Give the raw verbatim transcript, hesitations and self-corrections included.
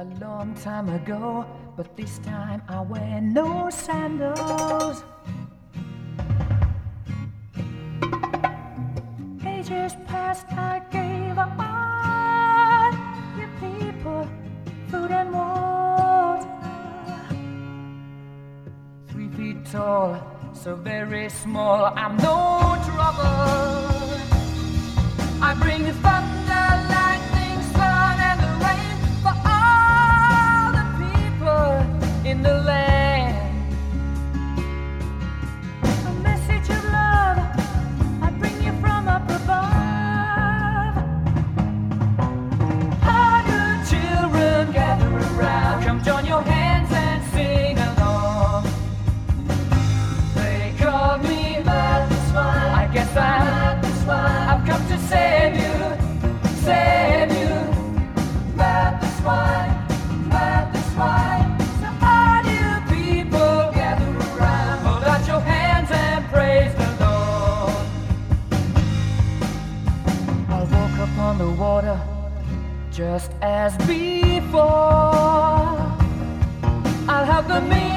a long time ago, but this time I wear no sandals. Ages past, I gave up on you people, food and water. Three feet tall, so very small, I'm no trouble. I bring the thunder, lightning, sun, and the rain for all the people in the land. A message of love I bring you from up above. All you children gather around, come join your hands and sing along. They call me Matt the Swine. I guess I'm Matt the Swine. I've come to save you, save you, Matt the Swine, Matt the Swine. So all you people gather around, hold out your hands and praise the Lord. I'll walk upon the water just as before. I'll have the means